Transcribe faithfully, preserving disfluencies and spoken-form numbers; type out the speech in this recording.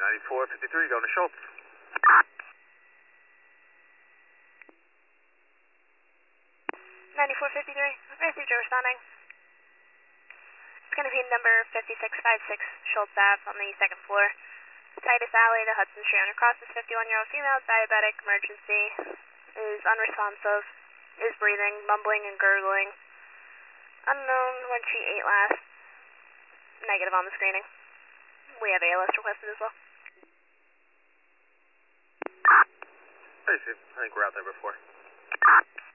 ninety-four fifty-three, going to Schultz. ninety-four fifty-three, received your responding. It's going to be number fifty-six fifty-six Schultz Ave on the second floor. Titus Alley to Hudson Street. On your cross is fifty-one-year-old female, diabetic, emergency, is unresponsive, is breathing, mumbling and gurgling. Unknown when she ate last. Negative on the screening. We have A L S requested as well. I see. I think we're out there before.